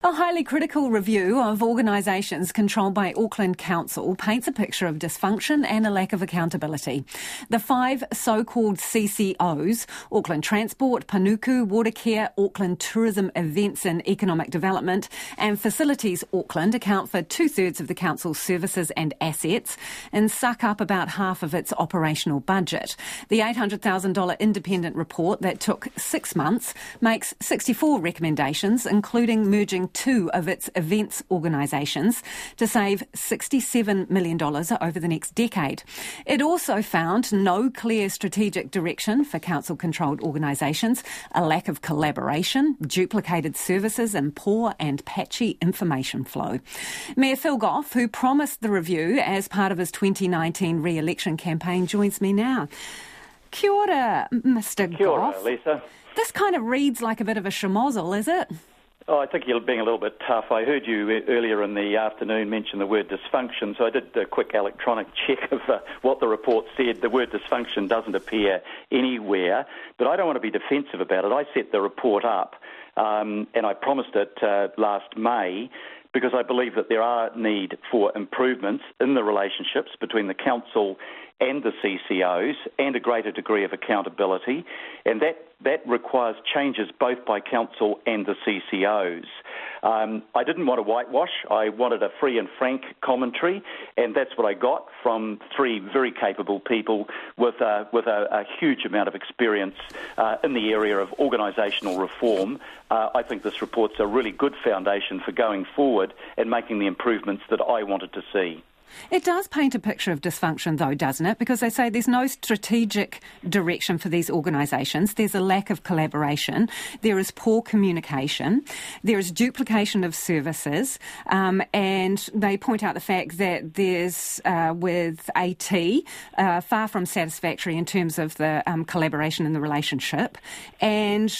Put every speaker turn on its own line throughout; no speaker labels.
A highly critical review of organisations controlled by Auckland Council paints a picture of dysfunction and a lack of accountability. The 5 so-called CCOs, Auckland Transport, Panuku, Watercare, Auckland Tourism Events and Economic Development and Facilities Auckland, account for 2/3 of the council's services and assets and suck up about half of its operational budget. The $800,000 independent report that took 6 months makes 64 recommendations, including merging 2 of its events organisations to save $67 million over the next decade. It also found no clear strategic direction for council-controlled organisations, a lack of collaboration, duplicated services and poor and patchy information flow. Mayor Phil Goff, who promised the review as part of his 2019 re-election campaign, joins me now. Kia ora, Mr. Goff.
Kia ora, Lisa.
This kind of reads like a bit of a schmozzle, is it?
Oh, I think you're being a little bit tough. I heard you earlier in the afternoon mention the word dysfunction, so I did a quick electronic check of what the report said. The word dysfunction doesn't appear anywhere, but I don't want to be defensive about it. I set the report up, and I promised it last May, because I believe that there are need for improvements in the relationships between the council and the CCOs and a greater degree of accountability, and that requires changes both by council and the CCOs. I didn't want to whitewash. I wanted a free and frank commentary, and that's what I got from 3 very capable people with a huge amount of experience in the area of organisational reform. I think this report's a really good foundation for going forward and making the improvements that I wanted to see.
It does paint a picture of dysfunction, though, doesn't it? Because they say there's no strategic direction for these organisations. There's a lack of collaboration. There is poor communication. There is duplication of services. And they point out the fact that there's, with AT, far from satisfactory in terms of the collaboration in the relationship, and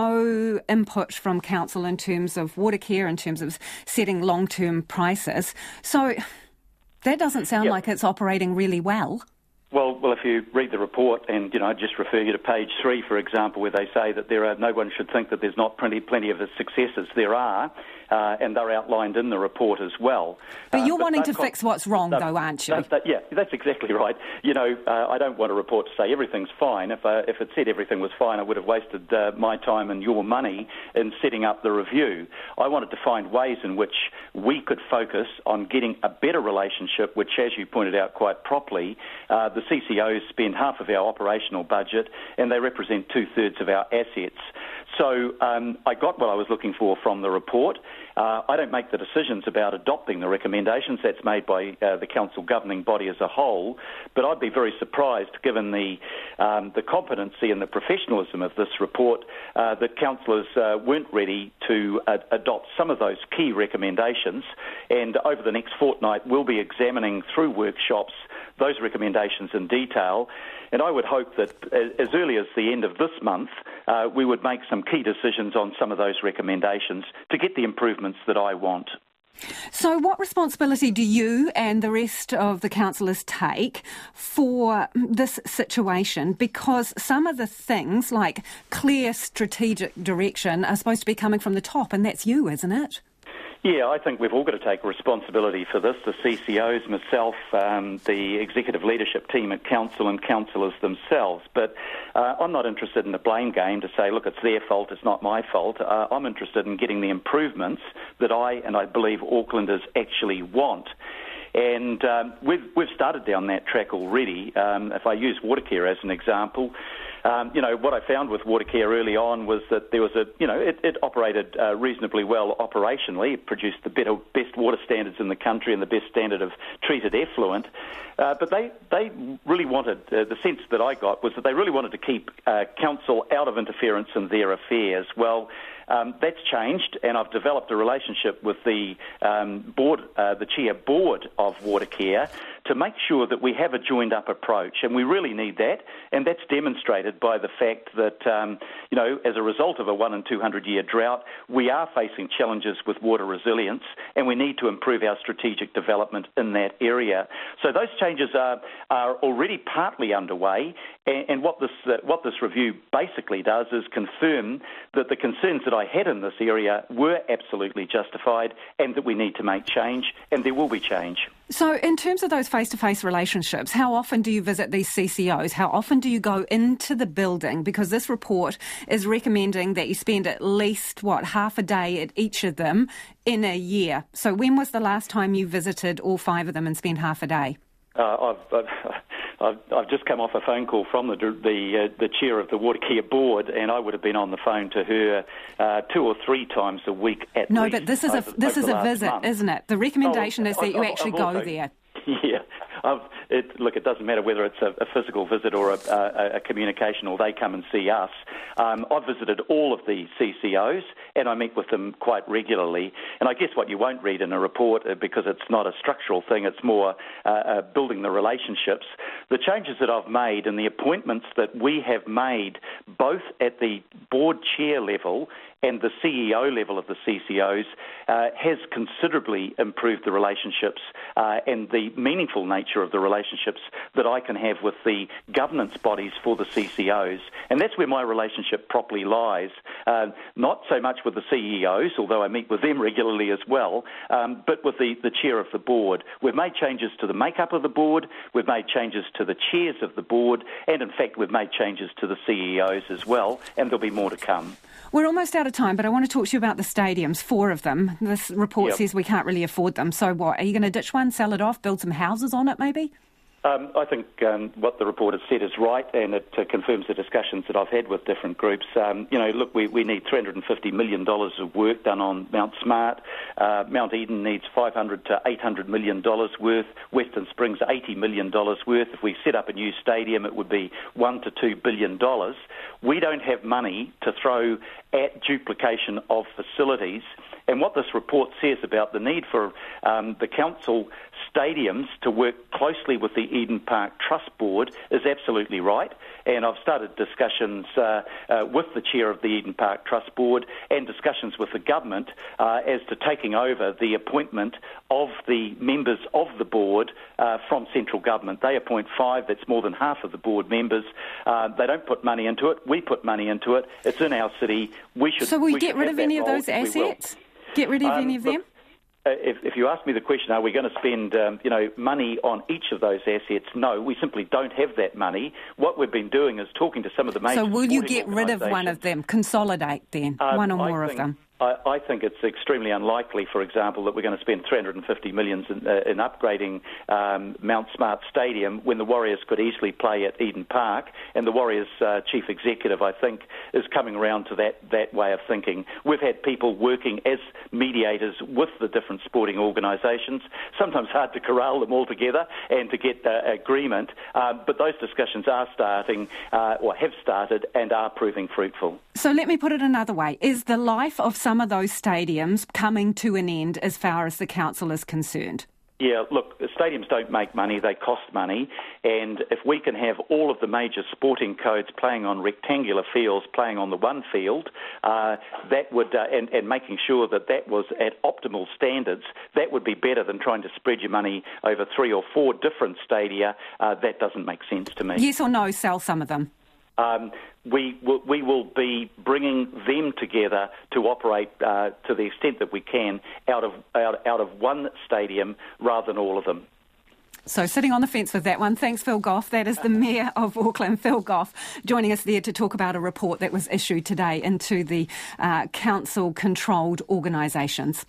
no input from council in terms of Watercare, in terms of setting long-term prices. So that doesn't sound like it's operating really well.
Well, if you read the report, and I'd just refer you to page 3, for example, where they say that no one should think that there's not plenty of successes. There are, and they're outlined in the report as well.
But you're wanting to fix what's wrong, though, aren't you?
Yeah, that's exactly right. I don't want a report to say everything's fine. If it said everything was fine, I would have wasted my time and your money in setting up the review. I wanted to find ways in which we could focus on getting a better relationship, which, as you pointed out quite properly, the CCOs spend half of our operational budget and they represent 2/3 of our assets. So I got what I was looking for from the report. I don't make the decisions about adopting the recommendations. That's made by the council governing body as a whole. But I'd be very surprised, given the competency and the professionalism of this report, that councillors weren't ready to adopt some of those key recommendations. And over the next fortnight, we'll be examining through workshops those recommendations in detail. And I would hope that as early as the end of this month, we would make some key decisions on some of those recommendations to get the improvements that I want.
So what responsibility do you and the rest of the councillors take for this situation? Because some of the things, like clear strategic direction, are supposed to be coming from the top, and that's you, isn't it?
Yeah, I think we've all got to take responsibility for this, the CCOs, myself, the executive leadership team at council and councillors themselves. But I'm not interested in the blame game to say, look, it's their fault, it's not my fault. I'm interested in getting the improvements that I believe Aucklanders actually want. And we've started down that track already. If I use Watercare as an example, what I found with Watercare early on was that there was it operated reasonably well operationally. It produced the best water standards in the country and the best standard of treated effluent. But they really wanted, the sense that I got was that they really wanted to keep council out of interference in their affairs. Well, that's changed, and I've developed a relationship with the board, the chair board of Watercare, to make sure that we have a joined-up approach, and we really need that, and that's demonstrated by the fact that, as a result of a 1 in 200-year drought, we are facing challenges with water resilience, and we need to improve our strategic development in that area. So those changes are already partly underway, and what this review basically does is confirm that the concerns that I had in this area were absolutely justified and that we need to make change, and there will be change.
So in terms of those face-to-face relationships, how often do you visit these CCOs? How often do you go into the building? Because this report is recommending that you spend at least, half a day at each of them in a year. So when was the last time you visited all 5 of them and spent half a day?
I've just come off a phone call from the chair of the Watercare board, and I would have been on the phone to her 2 or 3 times a week at least.
No, but this is a visit,
month.
Isn't it? The recommendation is that you actually go there.
Yeah. It doesn't matter whether it's a physical visit or a communication, or they come and see us. I've visited all of the CCOs, and I meet with them quite regularly. And I guess what you won't read in a report, because it's not a structural thing, it's more building the relationships. The changes that I've made and the appointments that we have made, both at the board chair level and the CEO level of the CCOs, has considerably improved the relationships and the meaningful nature of the relationships that I can have with the governance bodies for the CCOs. And that's where my relationship properly lies. Not so much with the CEOs, although I meet with them regularly as well, but with the chair of the board. We've made changes to the makeup of the board, we've made changes to the chairs of the board, and in fact we've made changes to the CEOs as well, and there'll be more to come.
We're almost out of time, but I want to talk to you about the stadiums, 4 of them. This report says we can't really afford them. So what, are you going to ditch one, sell it off, build some houses on it maybe?
I think what the report has said is right, and it confirms the discussions that I've had with different groups. Look, we need $350 million of work done on Mount Smart. Mount Eden needs $500 to $800 million worth. Western Springs, $80 million worth. If we set up a new stadium, it would be $1 to $2 billion. We don't have money to throw at duplication of facilities. And what this report says about the need for the council stadiums to work closely with the Eden Park Trust Board is absolutely right. And I've started discussions with the chair of the Eden Park Trust Board and discussions with the government as to taking over the appointment of the members of the board from central government. They appoint 5, that's more than half of the board members. They don't put money into it, we put money into it. It's in our city.
So we get rid of any of those assets? Get rid of any of them?
If you ask me the question, are we going to spend money on each of those assets? No, we simply don't have that money. What we've been doing is talking to some of the major.
So will you get rid of one of them? Consolidate then, one or more of them?
I think it's extremely unlikely, for example, that we're going to spend $350 million in upgrading Mount Smart Stadium when the Warriors could easily play at Eden Park, and the Warriors chief executive, I think, is coming around to that way of thinking. We've had people working as mediators with the different sporting organisations, sometimes hard to corral them all together and to get agreement, but those discussions are starting, or have started, and are proving fruitful.
So let me put it another way. Is the life of some of those stadiums coming to an end as far as the council is concerned?
Yeah, look, stadiums don't make money, they cost money, and if we can have all of the major sporting codes playing on rectangular fields, playing on the one field, that would, and making sure that was at optimal standards, that would be better than trying to spread your money over 3 or 4 different stadia. That doesn't make sense to me.
Yes or no, sell some of them?
We will be bringing them together to operate to the extent that we can out of one stadium rather than all of them.
So sitting on the fence with that one. Thanks, Phil Goff. That is the Mayor of Auckland, Phil Goff, joining us there to talk about a report that was issued today into the council-controlled organisations.